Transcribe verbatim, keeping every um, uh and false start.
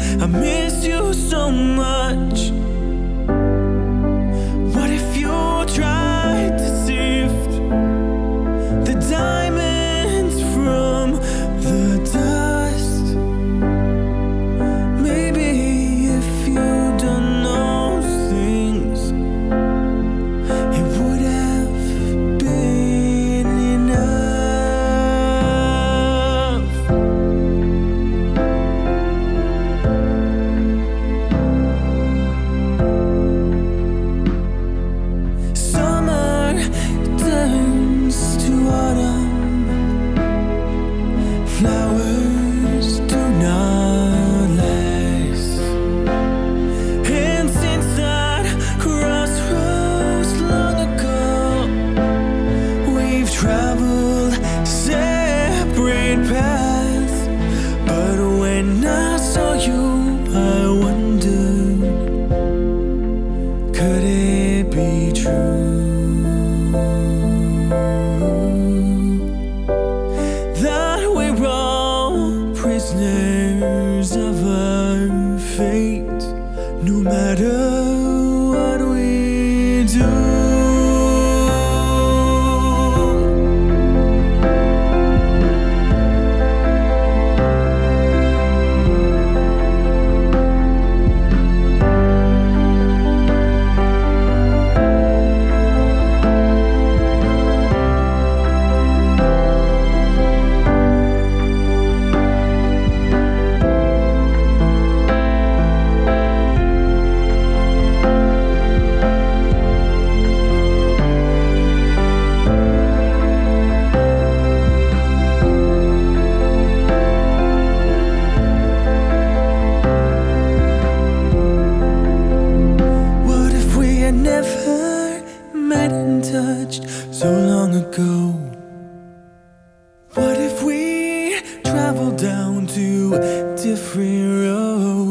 I miss you so much. What if you tried to sift the diamonds from the dust? Maybe if you done those things, it would have been enough. Summer turns to autumn. Flowers do not last. And since that crossroads long ago, we've traveled separate paths. But when I saw you, I wondered, could it be true that we're all prisoners of our fate, no matter what we do? What if we had never met and touched so long ago? What if we traveled down two different roads?